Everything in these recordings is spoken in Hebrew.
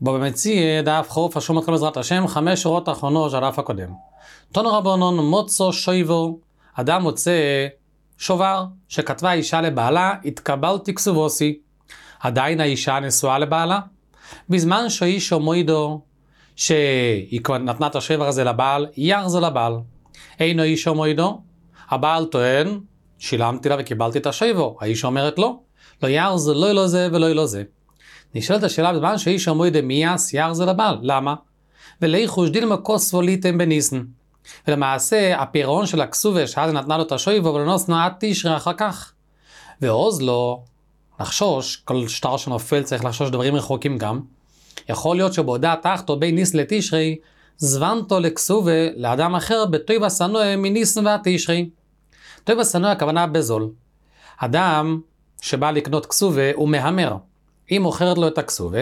בו במציע דף חוף השומות כל בעזרת השם 5 שורות האחרונות של הדף הקודם. תנו רבנן מוצא שויבור, אדם מוצא שובר שכתבה אישה לבעלה, התקבלתי כסובוסי. עדיין האישה נשואה לבעלה, בזמן שהאיש מוידו שהיא כבר נתנה את השובר הזה לבעל, יחזור לבעל. אינו איש מוידו, הבעל טוען שילמתי לה וקיבלתי את השובר, האיש אומרת לא יחזור, לא זה ולא זה. נשאלת השאלה, בזמן שהאיש מוידו מייס יחזור לבעל, למה? ולאיחוש דילמה כוסבוליתם בניסן, ולמעשה הפירעון של הכסובה שאז נתנה לו את השובר ולנוס נועד תשרי אחר כך. ועוז לו לחשוש, כל שטר שנופל צריך לחשוש דברים רחוקים גם. יכול להיות שבעודה תחתו בין ניס לתשרי, זוונתו לכסובה לאדם אחר בטוב הסנוע מניסן והתשרי. טוב הסנוע הכוונה בזול. אדם שבא לקנות כסובה הוא מהמר. היא מוכרת לו את הכסובה,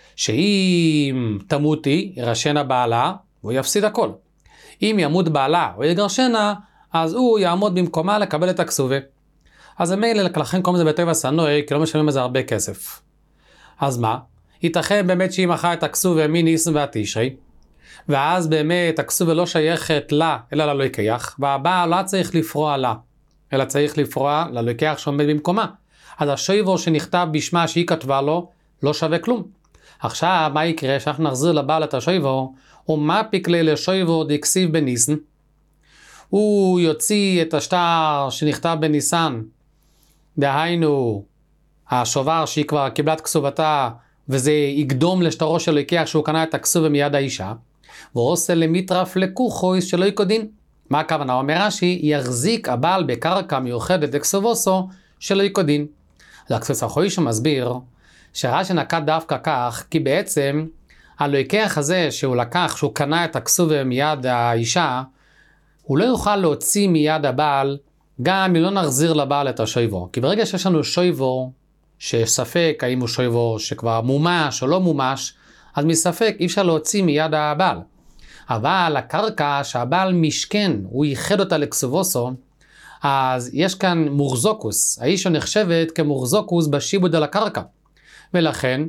שאם תמותי ירשנה בעלה, הוא יפסיד הכל. אם ימות בעלה או יגרשנה, אז הוא יעמוד במקומה לקבל את הכסובה. אז המילא, לכן קוראים לזה בטוב הסנוע, כי לא משלמים לזה הרבה כסף. אז מה? ייתכן באמת שהיא מכרה את הכסובה מניסן והתשרי, ואז באמת הכסובה לא שייכת לה, אלא ללוקח, והבעל לא צריך לפרוע לה, אלא צריך לפרוע ללוקח שעומד במקומה. אז השובר שנכתב בשמה שהיא כתבה לו, לא שווה כלום. עכשיו, מה יקרה? שאנחנו נחזיר לבעל את השובר, ומה פיקלי לשובר דקסיב בניסן? הוא יוציא את השטר שנכתב בניסן, דהיינו, השובר שהיא כבר קיבלה את כסובתה, וזה יקדום לשטרו של לוקח שהוא קנה את הכסובה מיד האישה, ועושה למיטרף לקוחויס שלא יקודין. מה הכוונה? אומר רש"י, יחזיק הבעל בקרקע מיוחדת לכסובוסו שלא יקודין. אז הכסוס החוי שמסביר שרש"י נקט דווקא כך, כי בעצם הלוקח הזה שהוא לקח, שהוא קנה את הכסובה מיד האישה, הוא לא יוכל להוציא מיד הבעל, גם אם לא נחזיר לבעל את השובר. כי ברגע שיש לנו שובר, שספק האם הוא שובר שכבר מומש או לא מומש, אז מספק אי אפשר להוציא מיד הבעל. אבל הקרקע שהבעל משכן, הוא ייחד אותה לכסובוסו, אז יש כאן מורזוקוס, האיש נחשבת כמורזוקוס בשיבוד על הקרקע. ולכן,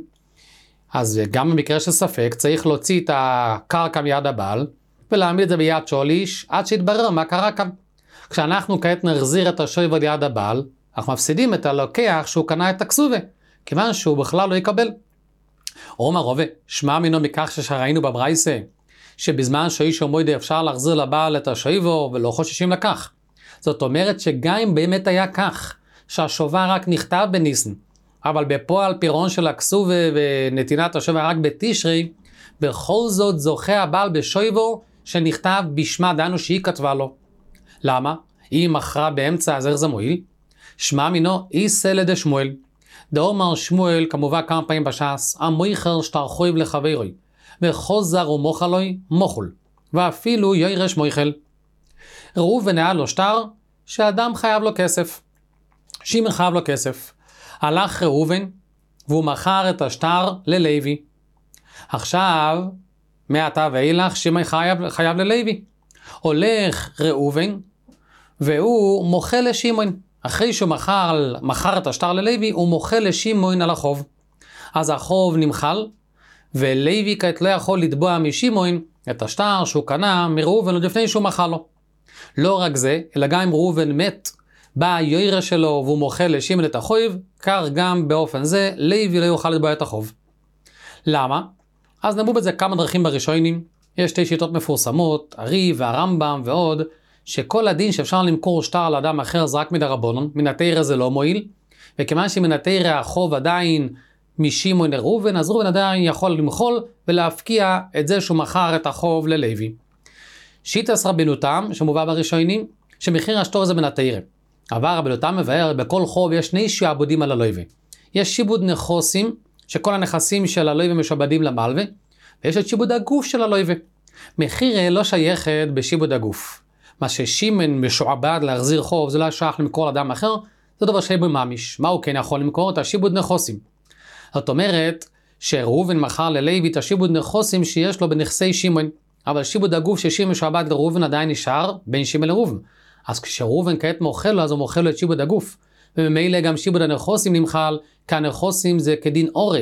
אז גם במקרה של ספק, צריך להוציא את הקרקע מיד הבעל, ולהעמיד את זה ביד של איש, עד שיתברר מה קרה כאן. כשאנחנו כעת נחזיר את השובר ליד הבעל, אנחנו מפסידים את הלוקח שהוא קנה את הכסובה, כיוון שהוא בכלל לא יקבל. אומר רובה, שמע מינו מכך שראינו בברייסה, שבזמן שהאיש מוידו אפשר להחזיר לבעל את השובר ולא חוששים לכך. זאת אומרת שגם אם באמת היה כך, שהשובר רק נכתב בניסן, אבל בפועל פירעון של הכסובה ונתינת השובר רק בתשרי, בכל זאת זוכה הבעל בשובר שנכתב בשמה, דנו שהיא כתבה לו. למה? היא מכרה באמצע, אז איך זה מועיל? שמע מינו איסא לדשמואל. דאמר שמואל, כמובן כמה פעמים בש"ס, המויכר שטר חויב לחברוי, וחוזר ומוחלוי מוחול, ואפילו ירש מויכל. ראובן היה לו שטר שאדם חייב לו כסף. שמעון חייב לו כסף. הלך ראובן והוא מכר את השטר ללוי. עכשיו, מעתה ואילך שמעון חייב ללוי. הולך ראובן והוא מוכל לשמעון. אחרי שהוא מכר את השטר ללוי, הוא מוכל לשמעון על החוב. אז החוב נמחל, ולוי כעת לא יכול לתבוע משמעון את השטר שהוא קנה מראובן עוד לפני שהוא מכר לו. לא רק זה, אלא גם אם ראובן מת, בא היורש שלו והוא מוכל לשמעון את החוב, כך גם באופן זה, לוי לא יוכל לתבוע את החוב. למה? אז נאמרו בזה כמה דרכים בראשונים. יש 2 שיטות מפורסמות, הרי"ף והרמב"ם ועוד, שכל הדין שאפשר למכור שטר לאדם אחר זה רק מדרבנן, מן התורה זה לא מועיל, וכיוון שמן התורה החוב עדיין משמעון לראובן, אז ראובן עדיין יכול למחול ולהפקיע את זה שהוא מכר את החוב ללוי. שיטת רבנותם, שמובא בראשונים, שמחיר השטר זה מן התורה. אבל רבנותם מבאר, בכל חוב יש 2 שעבודים על הלוי. יש שיבוד נכסים, שכל הנכסים של הלוי משועבדים למלווה, ויש את שיבוד הגוף של הלוי. מחיר לא שייכת בשיבוד הגוף. מה ששמעון משועבד להחזיר חוב, זה לא שייך למכור לאדם אחר, זה דבר שיבוד ממש. מה הוא כן יכול למכור? את השיבוד נכסים. זאת אומרת, שראובן מכר ללוי את השיבוד נכסים שיש לו בנכסי שמעון, אבל שיבוד הגוף ששמעון משועבד לראובן עדיין נשאר בין שמעון לראובן. אז כשראובן כעת מוכל לו, אז הוא מוכל לו את שיבוד הגוף. וממילא גם שיבוד הנכסים נמחל, כי הנכסים זה כדין עורב.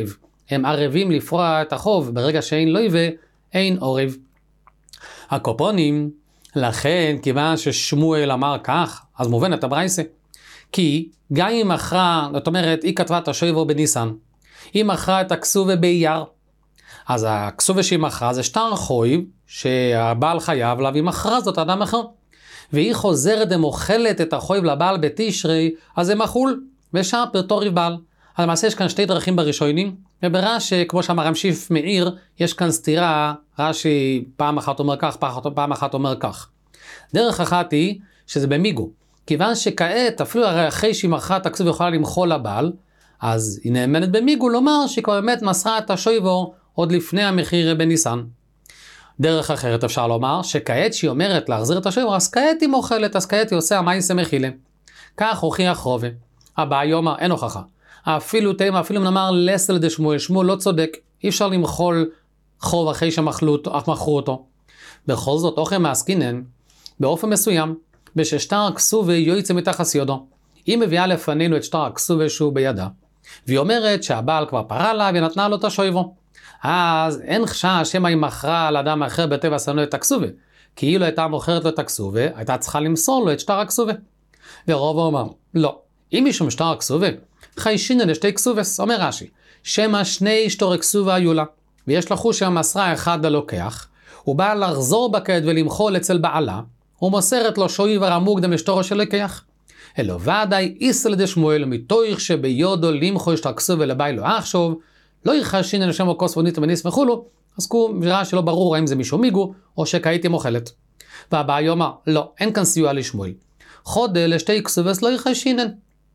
הם ערבים לפרוע את החוב, ברגע שאין לויבה, אין עורב. הקופונים, לכן, כיוון ששמואל אמר כך, אז מובנת הברייסה. כי גם אם מכרה, זאת אומרת, היא כתבה את השויבו בניסן, היא מכרה את הכסובה באייר, אז הכסובה שהיא מכרה זה שטר חויב, שהבעל חייב לה, והיא מכרה זאת אדם אחר. והיא חוזרת ומוכלת את החויב לבעל בתשרי, אז זה מחול, ושאר פרטו ריב בעל. אז למעשה יש כאן שתי דרכים בראשונים, וברש"י, כמו שאמר המשיף מאיר, יש כאן סתירה, רש"י פעם אחת אומר כך, פעם אחת אומר כך. דרך אחת היא, שזה במיגו. כיוון שכעת, אפילו אחרי שהיא מכרה את הכסובה יכולה למחול לבעל, אז היא נאמנת במיגו לומר שהיא כבר באמת מסרה את השויבו עוד לפני המחיר בניסן. דרך אחרת אפשר לומר שכעת שהיא אומרת להחזיר את השויבו, אז כעת היא מוכלת, אז כעת היא עושה המייסה מחילה. כך הוכיח רובה. הבא יאמר אין הוכחה. אפילו נאמר לסל דשמואל, שמואל לא צודק, אי אפשר למחול חוב אחרי שמכרו אותו. בכל זאת, אוכל מעסקינן, באופן מסוים, בששטר הכסובה יוצא מתחת ידו. היא מביאה לפנינו את שטר הכסובה שהוא בידה, והיא אומרת שהבעל כבר פרה לה ונתנה לו את השויבו. אז אין חשש שמא היא מכרה על אדם אחר בטבע שנו את הכסובה, כי אילו הייתה מוכרת לו את הכסובה, הייתה צריכה למסור לו את שטר הכסובה. ורוב אומר, לא, אם משום שטר הכסובה, חיישינא לשתי כסובס, אומר רש"י, שמא שני שטורי כסובה היו לה, ויש לחוש שהמסרה אחד ללוקח, הוא בא לחזור בכעת ולמחול אצל בעלה, ומוסרת לו שויבר המוקדם לשטורו של לקח. אלו ודאי איסל דשמואל מתוך שביודו למחו שטר כסובה לבעלו עכשיו, לא יחשינא לשם הכוס וניתא וניס וכולו, אז נראה שלא ברור האם זה משום מיגו, או שכעת היא מוכלת. והבא יאמר, לא, אין כאן סיוע לשמואל. חודה לשתי כסובס לא יחשינן.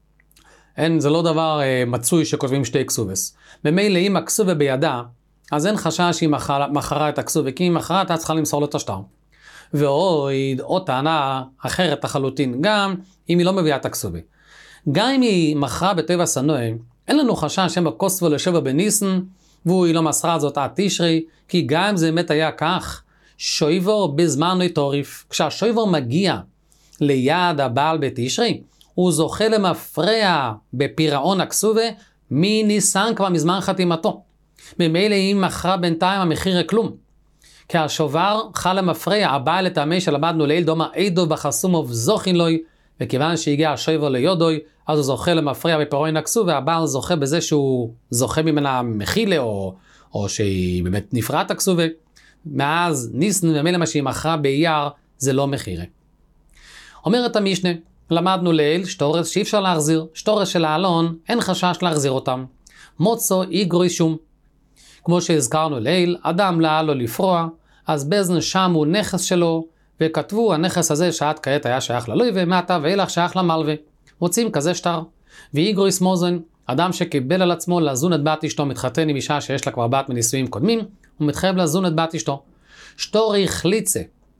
זה לא דבר מצוי שכותבים שתי כסובס. במילא אם הכסובה בידה, אז אין חשש שהיא מכרה את הכסובה, כי אם מכרה אתה צריכה למסור לו את השטר. ועוד טענה אחרת לחלוטין, גם אם היא לא מביאה את הכסובה. גם אם היא מכרה בטבע סנועה, אין לנו חשש שהם הכוסבו לשבע בניסן, והיא לא מסרה זאת עד תשרי, כי גם אם זה באמת היה כך, שויבור בזמן תוריף. כשהשויבור מגיע ליד הבעל בתשרי, הוא זוכה למפרע בפירעון הכסובה מניסן כבר מזמן חתימתו. ממילא אם מכרה בינתיים המחיר כלום. כי השובר חל למפרע, הבעל לטעמי שלמדנו לעיל דומה עדו בחסומוב זוכין לוי, וכיוון שהגיע השויבור ליודוי, אז הוא זוכה למפרע בפירעון הכסובה, והבעל זוכה בזה שהוא זוכה ממנה מחילה, או שהיא באמת נפרעת הכסובה. מאז ניסן ומילא מה שהיא מכרה באייר, זה לא מחירה. אומרת המשנה, למדנו לעיל שטורס שאי אפשר להחזיר, שטורס של העלון, אין חשש להחזיר אותם. מוצו איגרוי שום. כמו שהזכרנו לעיל, אדם לעל לו לפרוע, אז בזן שם הוא נכס שלו, וכתבו הנכס הזה שעד כעת היה שייך ללוי, ומעתה ואילך שייך למלווה. מוצאים כזה שטר. ואיגרוי סמוזן, אדם שקיבל על עצמו לזון את בת אשתו, מתחתן עם אישה שיש לה כבר בת מנישואים קודמים, הוא מתחייב לזון את בת אשתו. שטורי חליצה.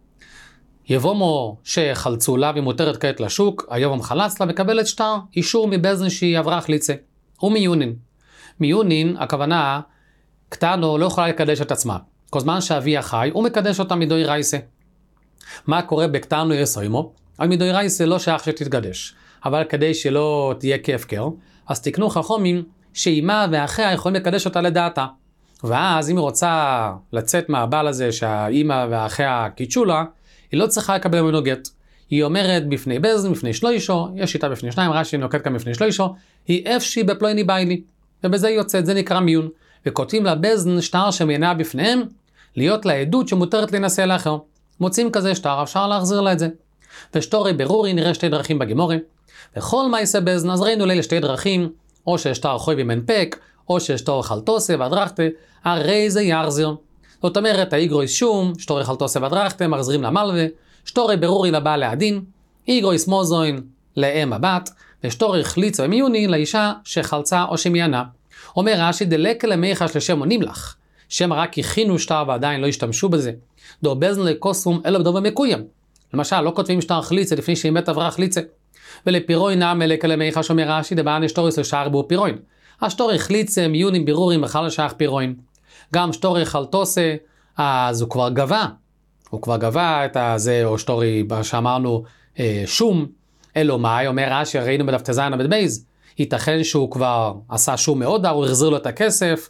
יבומו שחלצו לה ומותרת כעת לשוק, היובום חלץ לה מקבלת שטר, אישור מבזן שהיא עברה חליצה. ומיונין. מיונין, הכוונה, קטנו לא יכולה לקדש את עצמה. כל זמן שאביה חי, הוא מקדש אותה מדוי רייסה. מה קורה בקטנו יסוימו? על מדוי רייסה לא שייך שתתקדש. אבל כדי שלא תהיה כהפקר, אז תקנו חכמים שאימה ואחיה יכולים לקדש אותה לדעתה. ואז אם היא רוצה לצאת מהבעל הזה שהאימא ואחיה קידשו לה, היא לא צריכה לקבל ממנו גט. היא אומרת בפני בזן, בפני שלוישו, יש איתה בפני שניים, רש"י נוקט כאן בפני שלוישו, היא אפשי בפלויני ביילי. ובזה היא יוצאת, זה נקרא מיון. וכותבים לבזן שטר שמיינה בפניהם, להיות לה עדות שמותרת להינשא לאחר. מוצאים כזה שטר, אפשר להחזיר לה את זה. ושטורי ברורי נראה שתי דרכים בגימורי. וכל מה יעשה בזן, אז ראינו לילה שתי דרכים, או ששטר חוי ומנפק, או ששטור חלטוסה והדרכתה, הרי זה יחזיר. זאת אומרת, האיגרויס שום, שטורי חלטוסה והדרכתה, מחזירים למלווה, שטורי ברורי לבעל להדין, איגרויס מוזוין לאם הבת, ושטורי חליצה ומיוני לאישה שחלצה או שמיינה. אומר רש"י, דלקה למיחש לשם עונים לך, שם רק הכינו שטר ועדיין לא השתמשו בזה. דו בזן לקוסום אלו בדובה מקוים. למשל, לא כותבים שטר חליצה לפני שהיא מת עברה חליצה. ולפירוין נעם לקה למיחש אומר רש"י, דבען שטוריס לשער בו פירוין. השטורי חליצה מיונים בירורים בכלל לשייך פירוין. גם שטורי חלטוסה, אז הוא כבר גבה את הזה, או שטורי שאמרנו שום, אלו מאי, אומר רש"י, ראינו בדף ט"ז עמוד בייז, ייתכן שהוא כבר עשה שום מאוד, הוא החזיר לו את הכסף,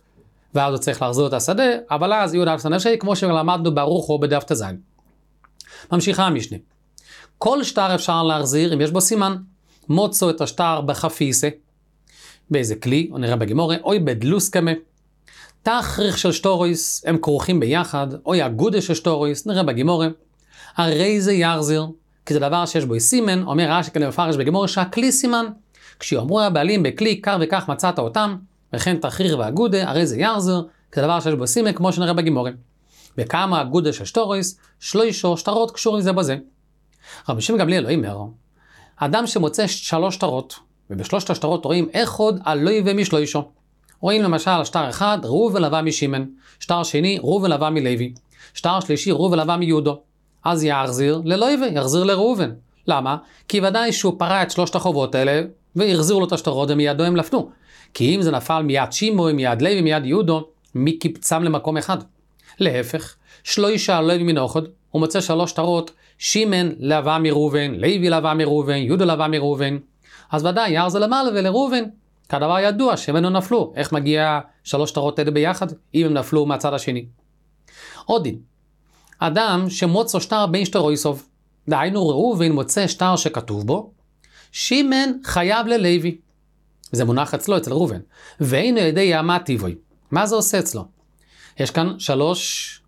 ואז הוא צריך להחזיר את השדה, אבל אז יהיו דף סנשי, כמו שלמדנו ברוך הוא בדף תזין. ממשיכה המשנה. כל שטר אפשר להחזיר אם יש בו סימן. מוצו את השטר בחפיסה, באיזה כלי, או נראה בגימורה, אוי בדלוסקמה. תכריך של שטורויס, הם כרוכים ביחד, אוי אגודה של שטורויס, נראה בגימורה. הרי זה יחזיר, כי זה דבר שיש בו סימן, אומר רש"י כאן מפרש בגימורה שהכלי סימן. כשאמרו הבעלים בכלי, כך וכך מצאת אותם, וכן תכריך ואגודה, הרי זה יחזיר, כי זה דבר שיש בו סימן, כמו שנראה בגימורה. וכמה אגודה של שטורויס, שלושה שטרות קשורים זה בזה. רבי שמעון גמליאל לא אומר, אדם שמוצא 3 שטרות, ובשלושת השטרות רואים אחד עלוי ומשלושה. רואים למשל שטר אחד, ראובן לבא משמעון, שטר שני, ראובן לבא מלוי, שטר שלישי, ראובן לבא מיהודה. אז יחזיר ללוי, יחזיר לראובן. למה? כי ודאי שהוא פרע את 3 החובות האלה, והחזירו לו את השטרות ומידו הם נפלו. כי אם זה נפל מיד שמעון, מיד לוי, מיד יהודה, מי קיבצם למקום אחד? להפך, שלושה לוי מנוחד, הוא מוצא 3 שטרות, שמעון לבא מראובן, לוי לבא מראובן, יהודה לבא מראובן. אז ודאי יחזיר למעלה ולראובן. כדבר ידוע שמנו נפלו. איך מגיע 3 שטרות האלה ביחד? אם הם נפלו מהצד השני. עוד דין. אדם שמוצא שטר בין שטרויסוב, דהיינו ראובן מוצא שטר שכתוב בו, שמעון חייב ללוי. זה מונח אצלו, אצל ראובן. ואינו ידי ימה טבעי. מה זה עושה אצלו? יש כאן 3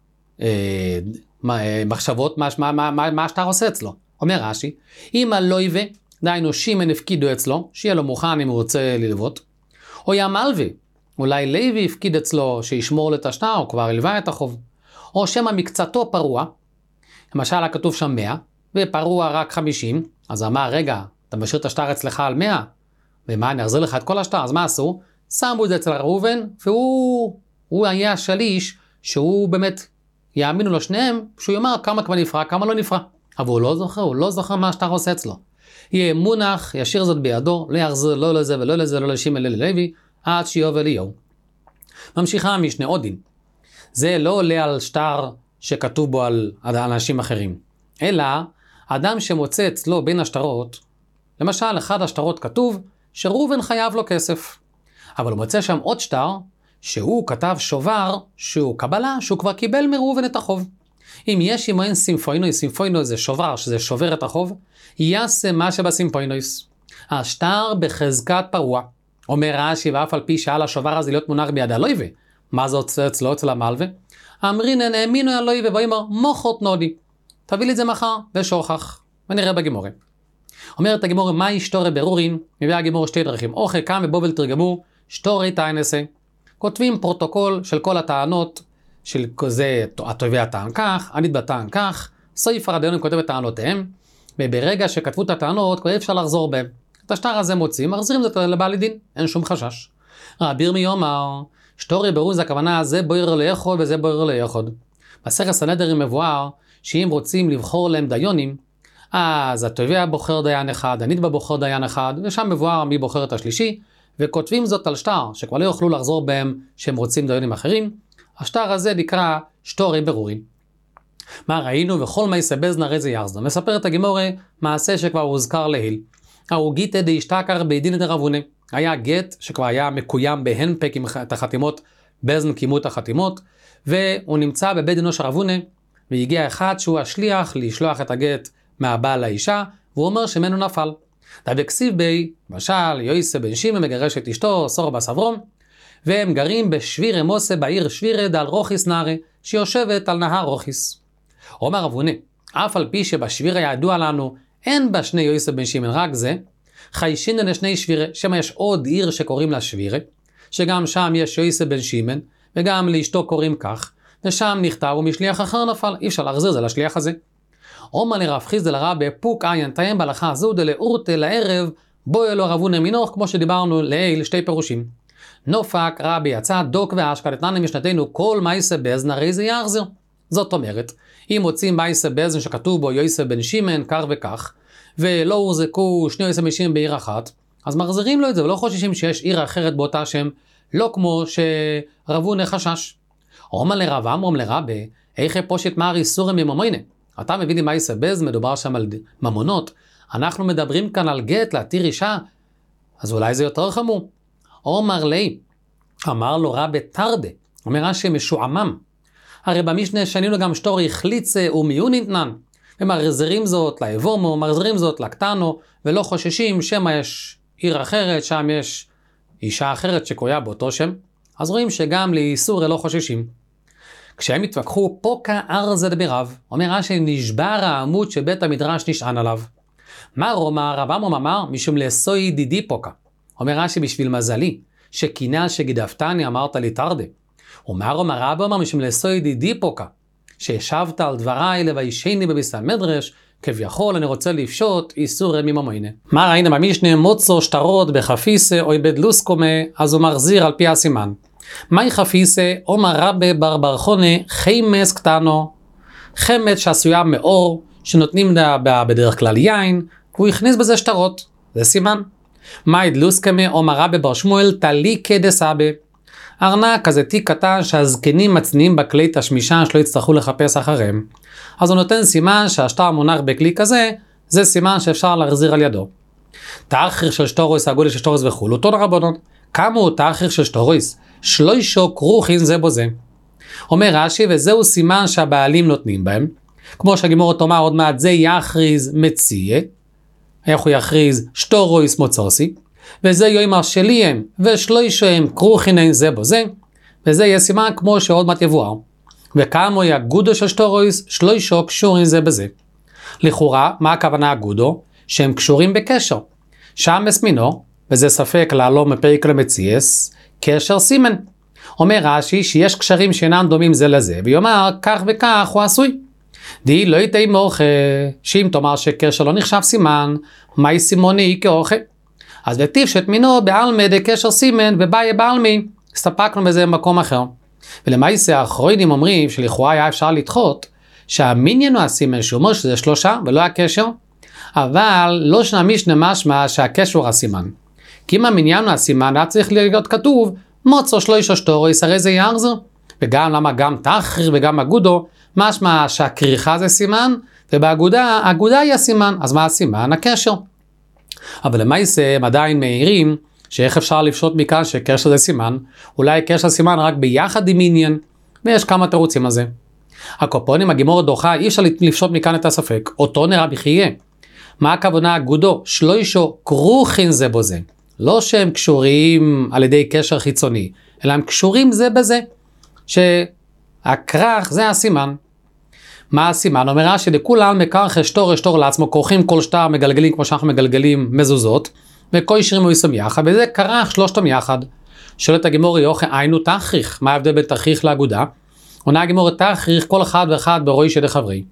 מחשבות מה השטר עושה אצלו. אומר רש"י, אם הלוי, דהיינו שמעון הפקידו אצלו, שיהיה לו מוכן אם הוא רוצה ללוות, או ימלוי, אולי לוי הפקיד אצלו שישמור את השטר, או כבר הלווה את החוב, או שמא מקצתו פרוע, למשל כתוב שם 100, ופרוע רק 50, אז אמר, רגע, אתה משאיר את השטר אצלך על 100, ומה, אני אחזיר לך את כל השטר, אז מה עשו? שמו את זה אצל ראובן, והוא היה השליש, שהוא באמת, יאמינו לו שניהם, שהוא יאמר כמה כבר נפרע, כמה לא נפרע. אבל הוא לא זוכר מה השטר עושה אצלו. יהיה מונח, ישאיר זאת בידו, לא יחזיר לא לזה ולא לזה, לא לשמעון ולא ללוי, עד שיובל אליהו. ממשיכה המשנה עוד דין. זה לא עולה על שטר שכתוב בו על אנשים אחרים, אלא אדם שמוצא אצלו בין השטרות, למשל אחד השטרות כתוב שראובן חייב לו כסף, אבל הוא מוצא שם עוד שטר שהוא כתב שובר שהוא קבלה שהוא כבר קיבל מראובן את החוב. אם יש עמהם סימפוינוי זה שובר שזה שובר את החוב, יעשה מה שבסימפוינויס. השטר בחזקת פרוע. אומר רש"י ואף על פי שעל השובר הזה להיות מונח ביד הלוי, מה זה אצלו אצל המלווה? אמרינן האמינו הלוי ואומר מוחות נודי. תביא לי את זה מחר ושוכח. ונראה בגימורה. אומרת הגימורה מה ישתורי ברורין? מביא הגימורה 2 דרכים. או חלקם ובובל תרגמו שתורי תיינסה. כותבים פרוטוקול של כל הטענות של זה התובע טען כך, הנתבע טען כך, סופר הדיונים כותב את טענותיהם, וברגע שכתבו את הטענות כבר אפשר לחזור בהם. את השטר הזה מוצאים, מחזירים את זה לבעל דין, אין שום חשש. רבי ירמיה אומר, שטורי ברורין זה הכוונה, זה בוער ליחוד וזה בוער ליחוד. בספר סנהדרין מבואר, שאם רוצים לבחור להם דיונים, אז התובע בוחר דיין אחד, הנתבע בוחר דיין אחד, ושם מבואר מי בוחר את השלישי, וכותבים זאת על שטר, שכבר לא יוכלו לחזור בהם שהם רוצים דיינים אחרים. השטר הזה נקרא שטורי ברורין. מה ראינו? וכל מייסה בזנא הרי זה יחזיר. מספר את הגימורה מעשה שכבר הוזכר להיל. ההוגיתא דאישתכר בדין דרבונה. היה גט שכבר היה מקוים בהנפק עם את החתימות, בזן קיימו את החתימות, והוא נמצא בבית דינו של רבונה, והגיע אחד שהוא השליח לשלוח את הגט מהבעל לאישה, והוא אומר שמנו נפל. דבקסיב בי, משל יויסה בן שמעון מגרש את אשתו, סורה בת אברום, והם גרים בשבירה מוסה בעיר שבירה דל רוחיס נהרה, שיושבת על נהר רוחיס. אומר רבונה, אף על פי שבשבירה ידוע לנו, אין בה 2 יויסה בן שמעון, רק זה, חיישינן לשני שבירה, שמה יש עוד עיר שקוראים לה שבירה, שגם שם יש יויסה בן שמעון, וגם לאשתו קוראים כך, ושם נכתב ומשליח אחר נפל, אי אפשר להחזיר זה לשליח הזה. אומר לרב חיסדא לרבי פוק עין תאם בהלכה הזו דלאורתא לערב בו אלו רבונה מנוח, כמו שדיברנו לעיל 2 פירושים. נופק רבי יצא דוק ואשכא דתנן משנתנו כל מייסה בזן הרי זה יחזיר. זאת אומרת, אם מוצאים מייסה בזן שכתוב בו יויסה בן שמעון כך וכך, ולא הוחזקו 2 יויסה בן שמעון בעיר אחת, אז מחזירים לו את זה ולא חוששים שיש עיר אחרת באותה שם, לא כמו שרבונה חשש. אומר לרב אמרום לרבי, איך פושט מאר איסורים מממוינה? אתה מבין לי מייסה בזן, מדובר שם על ממונות, אנחנו מדברים כאן על גט להתיר אישה, אז אולי זה יותר חמור. אומר לי, אמר לו רבי תרדה, אומר רש"י משועמם. הרי במשנה שנינו גם שטור החליצה ומיון נתנן. ומחזירים זאת לאבומו, מחזירים זאת לקטנו, ולא חוששים שמא יש עיר אחרת, שם יש אישה אחרת שקרויה באותו שם. אז רואים שגם לאיסור לא חוששים. כשהם התווכחו, פוקה ארזה דברב, אומר רש"י נשבר העמוד שבית המדרש נשען עליו. מה רומא? רב עמרם אמר, משום לסוי דידי פוקה. אומר רש"י בשביל מזלי, שכינה שגידפתני אמרת לי תרדה. ומה רומא רב אמר משום לסוי דידי פוקה, שישבת על דבריי לביישני בביס המדרש, כביכול אני רוצה לפשוט איסור מממוינה. מה ראינו במשנה? מוצו שטרות בחפיסה או בדלוסקומה, אז הוא מחזיר על פי הסימן. מהי חפיסה? אומר רבי בר בר חונה חמץ קטנו, חמץ שעשויה מאור, שנותנים בדרך כלל יין, והוא הכניס בזה שטרות, זה סימן. מהי דלוסקומה? אומר רבי בר שמואל תליקה דסבא, ארנק כזה תיק קטן שהזקנים מצניעים בכלי תשמישה שלא יצטרכו לחפש אחריהם. אז הוא נותן סימן שהשטר מונח בכלי כזה, זה סימן שאפשר להחזיר על ידו. תאחר של שטורויס, הגודל של שטורויס וכו'. אותו רבנן, כמה הוא תאחר של שטורויס? שלושה כרוכין זה בו זה. אומר רש"י, וזהו סימן שהבעלים נותנים בהם. כמו שהגמרא תאמר עוד מעט, זה יכריז מציע. איך הוא יכריז? שטורויס מוצוסי. וזה יאמר שליהם ושלושה כרוכין זה בו זה. וזה יהיה סימן כמו שעוד מעט יבואר. וכמה יגודו של שטורויס? שלושה קשורים זה בזה. לכאורה, מה הכוונה הגודו? שהם קשורים בקשר. שם מסמינו, וזה ספק לעלום מפרק למציאס, קשר סימן. אומר רש"י שיש קשרים שאינם דומים זה לזה, ויאמר כך וכך הוא עשוי. די לא יתאי מורכה, שאם תאמר שקשר לא נחשב סימן, מהי סימוני כאורכה? אז וטיב שתמינו בעלמא דקשר סימן ובאי בעלמי, הסתפקנו בזה במקום אחר. ולמעשה האחרונים אומרים שלכאורה היה אפשר לדחות, שהמניין הוא הסימן שהוא אומר שזה שלושה ולא הקשר, אבל לא שנמשנה משמע שהקשר הוא הסימן. כי אם המניין הוא הסימן, היה צריך להיות כתוב, מוצו שלושה שטורויס, הרי זה יחזר. וגם למה גם תאחר וגם אגודו, משמע שהכריכה זה סימן, ובאגודה, אגודה היא הסימן. אז מה הסימן? הקשר. אבל למעשה הם עדיין מהירים, שאיך אפשר לפשוט מכאן שקשר זה סימן, אולי קשר סימן רק ביחד עם עניין, ויש כמה תירוצים על זה. הקופונים, הגמרא דוחה, אי אפשר לפשוט מכאן את הספק, אותו נראה בחייה. מה הכוונה אגודו? שלושה כרוכין זה בו זה. לא שהם קשורים על ידי קשר חיצוני, אלא הם קשורים זה בזה, שהכרך זה הסימן. מה הסימן? אומר שלכולם מקרח אשתור לעצמו, כורכים כל שטר מגלגלים כמו שאנחנו מגלגלים מזוזות, וכל ישרים הוא יסום יחד, וזה כרך שלושתם יחד. שואלת הגמרא יוכי, היינו תכריך, מה ההבדל בין תכריך לאגודה? עונה הגמרא תכריך כל אחד ואחד ברואי שדי חברי.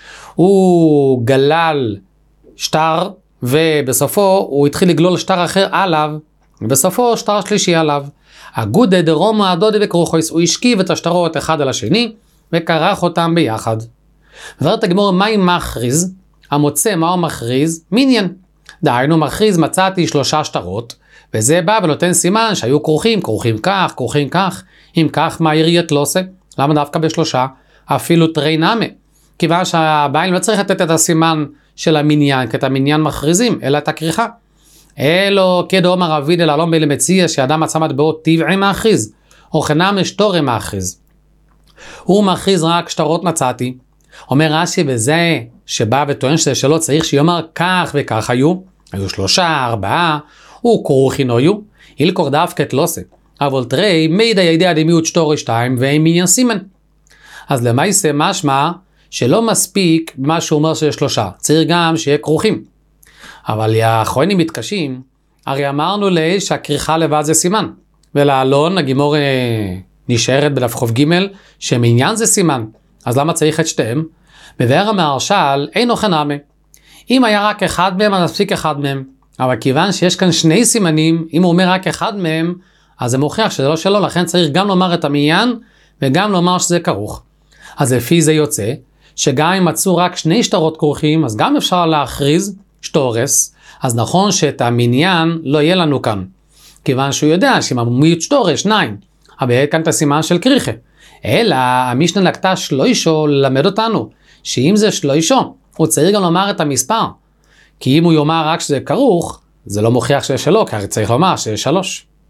הוא גלל שטר, ובסופו הוא התחיל לגלול שטר אחר עליו, ובסופו שטר שלישי עליו. אגודה דרומה הדודה וכרוכויס, הוא השכיב את השטרות אחד על השני, וכרך אותם ביחד. ואומרת הגמרא, מה אם מכריז? המוצא, מה הוא מכריז? מניין. דהיינו מכריז, מצאתי שלושה שטרות, וזה בא ונותן סימן שהיו כרוכים כך, כרוכים כך. אם כך, מה יריית לא עושה? למה דווקא בשלושה? אפילו תרי נמה. כיוון שהבעלים לא צריך לתת את הסימן של המניין, כי את המניין מכריזים, אלא את הכריכה. אלו כדאמר רב הלל אלום בן למציע, שאדם מצא מטבעות טבעי מאכריז, או חנם שטורי מאכריז. הוא מכריז רק שטרות מצאתי. אומר רש"י, וזה שבא וטוען שזה שלא צריך שיאמר כך וכך היו שלושה, ארבעה, הוא כרוכין היו, אילקור דווקא לא עושה. אבל תראי, מידע ידע דמיות שטורי שתיים, והם מניין סימן. אז למעשה משמע, שלא מספיק מה שהוא אומר שיש שלושה, צריך גם שיהיה כרוכים. אבל האחרונים מתקשים, הרי אמרנו לי שהכריכה לבד זה סימן, ולעלון הגמרא נשארת בדף חוב ג' שמעניין זה סימן, אז למה צריך את שתיהם? מבאר המהרש"ל אין אוכל נמי. אם היה רק אחד מהם, אז מספיק אחד מהם, אבל כיוון שיש כאן שני סימנים, אם הוא אומר רק אחד מהם, אז זה מוכיח שזה לא שלו, לכן צריך גם לומר את המניין, וגם לומר שזה כרוך. אז לפי זה יוצא, שגם אם מצאו רק שני שטרות כרוכים, אז גם אפשר להכריז שטורס, אז נכון שאת המניין לא יהיה לנו כאן, כיוון שהוא יודע שאם המומיות שטורס, שניים, אבל יהיה כאן את הסימן של כריכה. אלא המשנה לקטה שלוישו ללמד אותנו, שאם זה שלוישו, הוא צריך גם לומר את המספר, כי אם הוא יאמר רק שזה כרוך, זה לא מוכיח שיש שלו, כי הרי צריך לומר שיש שלוש.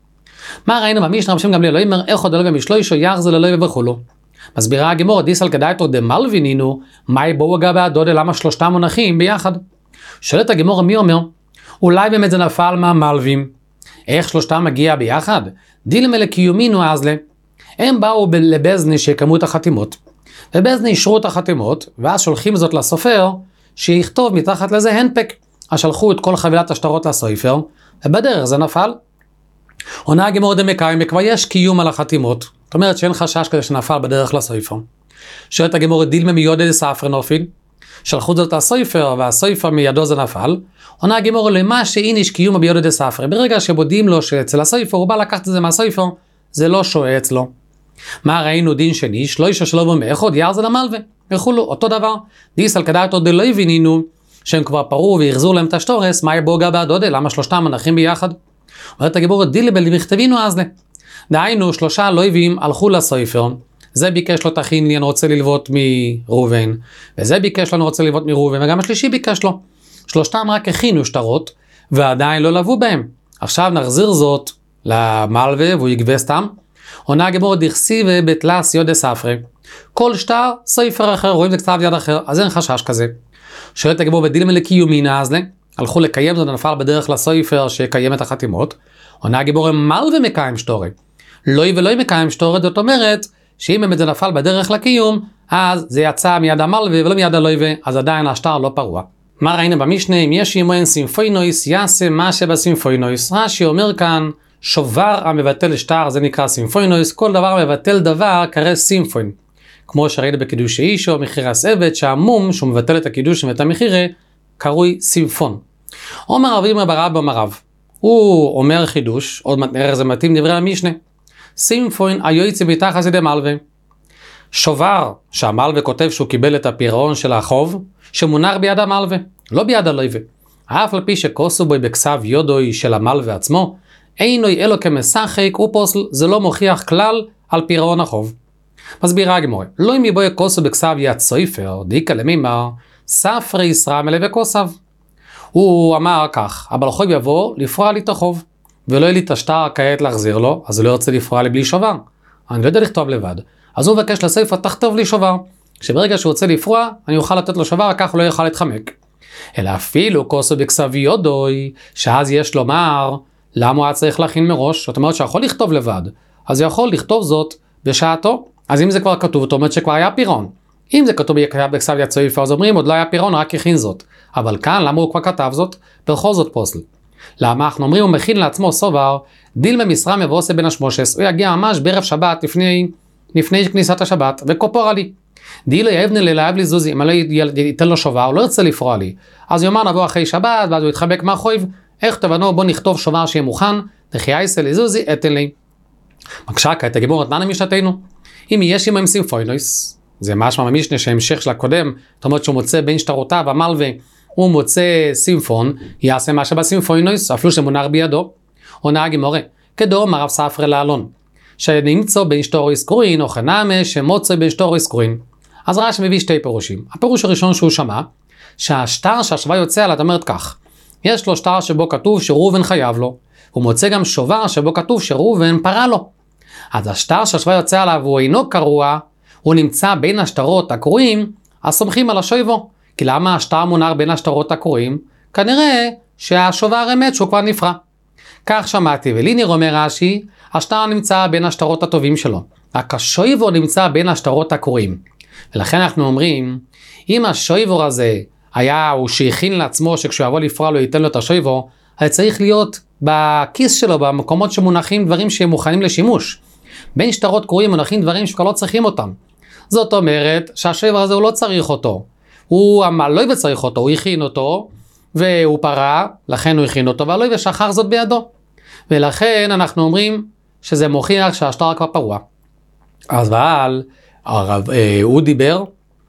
מה ראינו במשנה? רב שמעון גמליאל לא אומר איכות דלוי ומשלוישו יחזל אלוהי וכולו. מסבירה הגמרא דיסל כדאיתו דמלווינינו, מאי בואו גבי הדודה, למה שלושתם מונחים ביחד? שואלת הגמרא מי אומר? אולי באמת זה נפל מהמלווים. איך שלושתם מגיע ביחד? דילמה לקיומינו אז הם באו לבזני שיקמו את החתימות. ובזני אישרו את החתימות, ואז שולחים זאת לסופר, שיכתוב מתחת לזה הנפק. אז שלחו את כל חבילת השטרות לסופר, ובדרך זה נפל. עונה הגמרא דמקיים, וכבר יש קיום על החתימות. זאת אומרת שאין חשש כזה שנפל בדרך לסופר. שואלת הגמרא דילמה מיודא דספרא נופל. שלחו זאת לסופר, והסופר מידו זה נפל. עונה הגמרא למה שאיניש קיום ביודא דספרא. ברגע שבודים לו שאצל הסופר, הוא בא לקחת את זה מהסופר, זה לא שוהה אצלו. מה ראינו דין שני? שלושה שלא במאחוד, יחזל המלווה. וכולו, אותו דבר. דיסל כדאיתו דלוי ונינו, שהם כבר פרו והחזור להם את השטורס, מה יבוא גבי הדודה? למה שלושתם מנחים ביחד? אומרת הגמרא דילבל דמכתבינו אז דהיינו, שלושה לויבים הלכו לסופר, זה ביקש לו תכין לי, אני רוצה ללוות מראובן, וזה ביקש לו, אני רוצה ללוות מראובן, וגם השלישי ביקש לו. שלושתם רק הכינו שטרות, ועדיין לא לבו בהם. עכשיו נחזיר זאת למלווה, והוא יגבה סתם. עונה הגמרא דכסיב בתלס יודא ספרא. כל שטר סופר אחר, רואים זה כתב יד אחר, אז אין חשש כזה. שואלת הגמרא בדילמה לקיומינא אז הלכו לקיים זאת, נפל בדרך לסופר שיקיים את החתימות. עונה הגמרא מלווה מקיים שטורי. לוי ולוי מקיים שטורי, זאת אומרת שאם באמת זה נפל בדרך לקיום, אז זה יצא מיד המלווה ולא מיד הלוי, אז עדיין השטר לא פרוע. מה ראינו במשנה? אם יש עמהם סימפוינויס, יעשה מה שבסימפוינויס. רש"י אומר כאן, שובר המבטל שטר, זה נקרא סימפוינויס, כל דבר מבטל דבר קרא סימפוין. כמו שראינו בקידוש אישו, מחירס עבד, שהמום, שהוא מבטל את הקידוש ואת המחירה, קרוי סימפון. אומר רבי ירמיה בר אבא אמר רב, הוא אומר חידוש, עוד מעט נראה זה מתאים דברי המשנה. סימפון היוצא מתחת ידי מלווה. שובר שהמלווה כותב שהוא קיבל את הפירעון של החוב, שמונח ביד המלווה, לא ביד הלווה. אף על פי שכוסו בו בכסב יודוי של המלווה עצמו, אינוי אלו כמשחק ופוסל, זה לא מוכיח כלל על פירעון החוב. מסבירה הגמרא, לא אם יבוא כוסו בכסב יד סופר, דיקה למימר, ספרי ישרה מלווה כוסב. הוא אמר כך, אבל חוב יבוא לפרוע לי את החוב, ולא יהיה לי את השטר כעת להחזיר לו, אז הוא לא ירצה לפרוע לי בלי שובר. אני לא יודע לכתוב לבד. אז הוא מבקש לסופר, תכתוב לי שובר. שברגע שהוא רוצה לפרוע, אני אוכל לתת לו שובר, כך הוא לא יוכל להתחמק. אלא אפילו כוסו בכסב יודוי, שאז יש לומר, למה הוא היה צריך להכין מראש? זאת אומרת שיכול לכתוב לבד, אז הוא יכול לכתוב זאת בשעתו. אז אם זה כבר כתוב, זאת אומרת שכבר היה פירעון. אם זה כתוב בכסב יד סופר, אז אומרים, עוד לא היה פירעון, רק הכין זאת. אבל כאן, למה הוא כבר כתב זאת? בכל זאת פוסל. למה? אנחנו אומרים, הוא מכין לעצמו סובר, דיל במשרה מבוסה בין השמושס, הוא יגיע ממש בערב שבת לפני כניסת השבת, וקופור עלי. דיל יבנה ללהב לי זוזי, אם לא ייתן לו שובר, הוא לא ירצה לפרוע לי. אז יאמר נבוא אחרי שבת, ואז הוא יתחבק מהחויב, איך תבנו, בוא נכתוב שובר שיהיה מוכן, דחייסה לזוזי, אתן לי. מקשה כעת הגמרא תנן משנתנו. אם יש עמהם סימפוינויס, זה משמע במשנה שהמשך של הקודם, זאת אומרת שהוא מוצא בין שטרותיו, המלווה, הוא מוצא סימפון, יעשה מה שבסימפוינויס, אפילו שמונח בידו. עונה הגמרא, כדאמר רב ספרא לאלון, שנמצא בין שטוריס קורין, או חנמה שמוצא בין שטוריס קורין. אז רש"י מביא שתי פירושים. הפירוש הראשון שהוא שמע, שהשטר שהשווה יוצא עליו, אומרת כך, יש לו שטר שבו כתוב שראובן חייב לו, הוא מוצא גם שובר שבו כתוב שראובן פרע לו. אז השטר שהשווה יוצא עליו הוא אינו קרוע, הוא נמצא בין השטרות הקרועים, אז סומכים על השויבו. כי למה השטר מונח בין השטרות הקרועים? כנראה שהשובר אמת שהוא כבר נפרע. כך שמעתי, וליניר אומר רש"י, השטר נמצא בין השטרות הטובים שלו. רק השויבו נמצא בין השטרות הקרועים. ולכן אנחנו אומרים, אם השויבו הזה היה הוא שהכין לעצמו שכשהוא יבוא לפרוע לו ייתן לו את השויבו, היה צריך להיות בכיס שלו, במקומות שמונחים דברים שהם מוכנים לשימוש. בין שטרות קרועים מונחים דברים שכבר לא צריכים אותם. זאת אומרת שהשויבו הזה הוא לא צריך אותו. הוא לא צריך אותו, הוא הכין אותו, והוא פרע, לכן הוא הכין אותו, והלוי ושכח זאת בידו. ולכן אנחנו אומרים שזה מוכיח שהשטר כבר פרוע. אז ועל, הוא דיבר,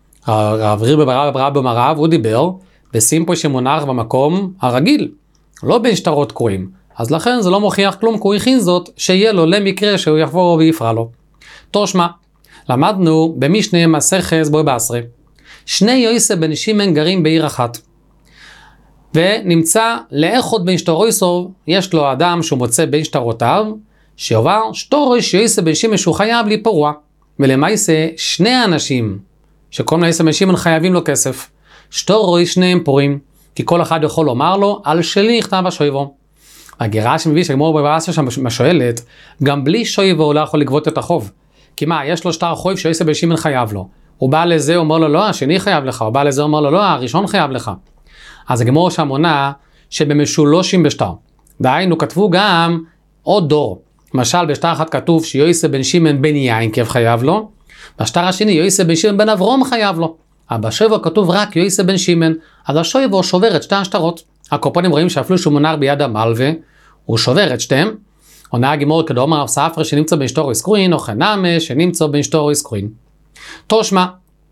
הרב ריבא בר אבא אמר רב, הוא דיבר, בסימפו שמונח במקום הרגיל, לא בין שטרות קרועים. אז לכן זה לא מוכיח כלום, כי הוא הכין זאת, שיהיה לו למקרה שהוא יחבור ויפרע לו. תושמע, למדנו במשנה מסכת בואי בעשרה. שני יוסף בן שמעון גרים בעיר אחת. ונמצא לאחד בין שטרויסוב, יש לו אדם שהוא מוצא בין שטרותיו, שעובר שטורי שיועסה בן שמעון שהוא חייב לי פרוע. ולמעשה שני אנשים שקוראים ליועסה בן שמעון חייבים לו כסף. שטורי שניהם פורים, כי כל אחד יכול לומר לו, על שלי נכתב השויבו. הגרעה שמביא שהגמור בברסיה שם שואלת, גם בלי שויבו הוא לא יכול לגבות את החוב. כי מה, יש לו שטר חוב שיועסה בן שמעון חייב לו. הוא בא לזה, הוא אומר לו, לא, השני חייב לך. הוא בא לזה, הוא אומר לו, לא, הראשון חייב לך. אז הגמור שם עונה שבמשולושים בשטר. דהיינו, כתבו גם עוד דור. למשל, בשטר אחד כתוב שיועסה בן שמעון בן יענקב חייב לו, בשטר השני יועסה בן שמעון בן אברום חייב לו. אבל בשויבו כתוב רק יועסה בן שמעון, אז השויבו שובר את שתי השטרות. הקופונים רואים שאפילו שהוא מונח ביד המלווה, הוא שובר את שתיהם. עונה הגמור כדאמר רב ספרא שנמצא בין שטוריס קרוין, או חנמי שנמצא בין שטוריס קרוין. תושמע,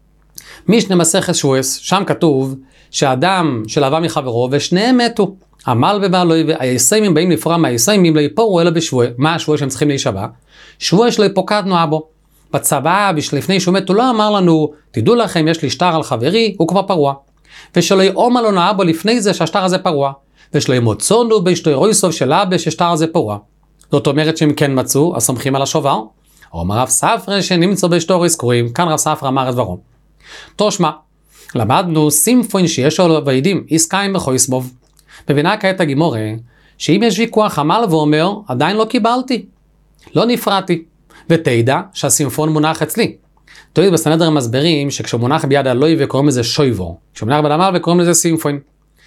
משנה מסכת שבועס, שם כתוב שאדם שלווה מחברו ושניהם מתו. המלווה והלווה, היסיימים באים לפרוע מהיסיימים לא יפורו אלא בשבוע. מה השבוע שהם צריכים להישבע? שבוע שלא יפוקדנו אבו. בצבא, לפני שהוא מת, הוא לא אמר לנו, תדעו לכם, יש לי שטר על חברי, הוא כבר פרוע. ושלא יאמר לנו אבו לפני זה שהשטר הזה פרוע. ושלא ימוצאנו בשטר רויסוב של אבא שהשטר הזה פרוע. זאת אומרת שהם כן מצאו, אז סומכים על השובר. אומר רב ספרא שנמצא בשטוריס קרוין, כאן רב ספרא אמר את דברו. תושמע, למדנו סימפון שיש לו ועדים, עסקיים בחויסבוב. מבינה כעת הגמורה, שאם יש ויכוח המלווה ואומר, עדיין לא קיבלתי, לא נפרעתי, ותדע שהסימפון מונח אצלי. תוריד בסנהדרין מסברים שכשהוא מונח ביד הלווה וקוראים לזה שויבו, כשהוא מונח ביד המלווה וקוראים לזה סימפון.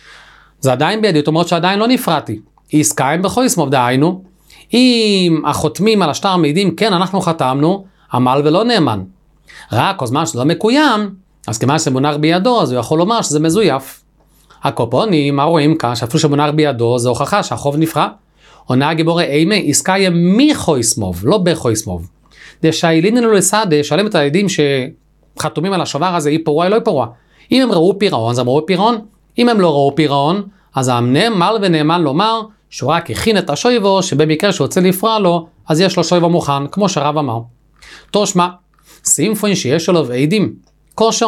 זה עדיין בידי, זאת אומרת שעדיין לא נפרעתי. עסקיים בחויסבוב, דהיינו, אם החותמים על השטר מעידים, כן, אנחנו חתמנו, המלווה לא נאמן. רק כל זמן שזה לא מקוים, אז כמה שזה מונח בידו, אז הוא יכול לומר שזה מזויף. הקופונים, מה רואים כאן? שאפילו שמונח בידו, זה הוכחה שהחוב נפרע. עונה הגיבורי אימי, עסקאי מחויסמוב, לא בחויסמוב. דשאיליננו לסדה, שואלים את הילדים שחתומים על השובר הזה, היא פרוע, לא היא פרוע. אם הם ראו פירעון, אז הם ראו פירעון. אם הם לא ראו פירעון, אז המנהל ונאמן לומר, שהוא רק הכין את השויבו, שבמקרה שהוא רוצה לפרוע לו, אז יש לו שויבו מוכן, כמו שהרב אמר. תושמע, סימפון שיש לו ועדים, כושר.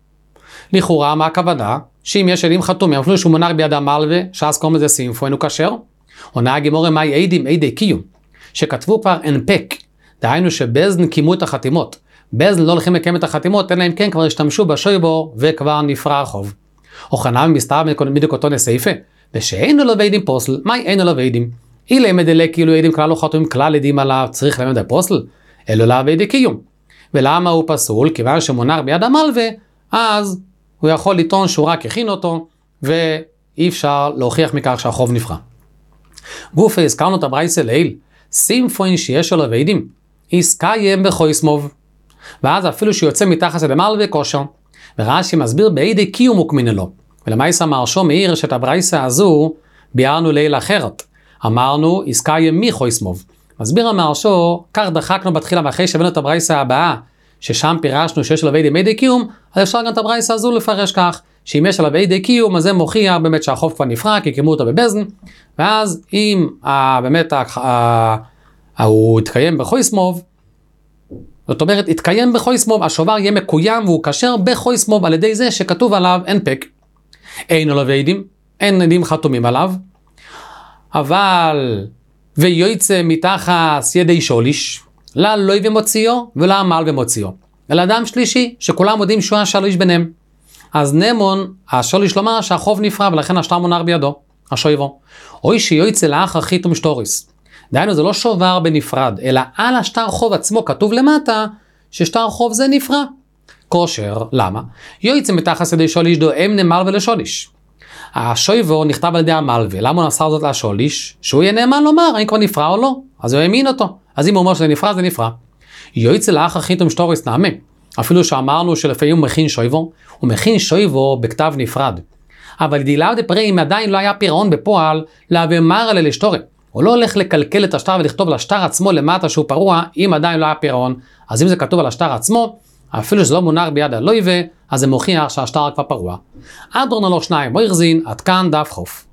לכאורה, מה הכוונה? שאם יש עדים חתומים, אפילו שהוא מונח ביד המלווה, שאז קוראים לזה סימפון, הוא כשר. עונה הגמורה מהי עדים, עדי קיום, שכתבו כבר הנפק, דהיינו שבזן קימו את החתימות. בזן לא הולכים לקיים את החתימות, אלא אם כן כבר השתמשו בשויבו, וכבר נפרע החוב. או חנם מסתר בדיוק אותו נסעיפה, ושאינו לו ועדים פוסל, מהי אינו לו ועדים? אילה מדלה כאילו עדים כלל לא חתומים כלל עדים עליו, צריך ללמד הפוסל, אלו לה ועדי קיום. ולמה הוא פסול? כיוון שמונח ביד המלווה, אז הוא יכול לטעון שהוא רק הכין אותו, ואי אפשר להוכיח מכך שהחוב נפרע. גופה, הזכרנו את הברייסה לעיל, סימפון שיש לו ועדים, עסקיים בחויסמוב. ואז אפילו שיוצא מתחת למלווה כושר, ורש"י מסביר בעדי קיום וקמין לו. ולמעשה המהרש"א מאיר שאת הברייסה הזו ביארנו ליל אחרת. אמרנו עסקיים מחויסמוב. מסביר המהרש"א, כך דחקנו בתחילה ואחרי שהבאנו את הברייסה הבאה, ששם פירשנו שיש עליו עדי קיום, אז אפשר גם את הברייסה הזו לפרש כך, שאם יש עליו עדי קיום, אז זה מוכיח באמת שהחוב כבר נפרע, כי קימו אותו בבזן, ואז אם באמת הוא יתקיים בחויסמוב, זאת אומרת, יתקיים בחויסמוב, השובר יהיה מקוים והוא כשר בחויסמוב על ידי זה שכתוב עליו הנפק. אין עליו עדים, אין עדים חתומים עליו, אבל ויוצא מתחת ידי שוליש, לא ומוציאו ולא מל ומוציאו. אלא אדם שלישי שכולם יודעים שהוא השליש ביניהם. אז נמון, השוליש לומר שהחוב נפרע ולכן השטר מונח בידו, השויבו. אוי שיוצא לאח אחית ומשטוריס. דהיינו זה לא שובר בנפרד, אלא על השטר חוב עצמו כתוב למטה ששטר חוב זה נפרע. כושר, למה? יוצא מתחת ידי שוליש דואם נמל ולשוליש. השויבו נכתב על ידי המלווה, למה הוא נמסר זאת לשוליש? שהוא יהיה נאמן לומר, האם כבר נפרע או לא? אז הוא האמין אותו. אז אם הוא אומר שזה נפרע, זה נפרע. יוצא לאח אחית ומשטוריס נעמה. אפילו שאמרנו שלפעמים הוא מכין שויבו, הוא מכין שויבו בכתב נפרד. אבל דילאו דפרי, אם עדיין לא היה פירעון בפועל, להבמר עליה לשטורי. הוא לא הולך לקלקל את השטר ולכתוב על השטר עצמו למטה שהוא פרוע, אם עדיין לא היה פירעון. אז אם זה כתוב על השטר עצמו, אפילו שזה לא מונח ביד הלווה, אז זה מוכיח שהשטר כבר פרוע. עד רונה לא שניים, מוירזין, עד כאן דף חוף.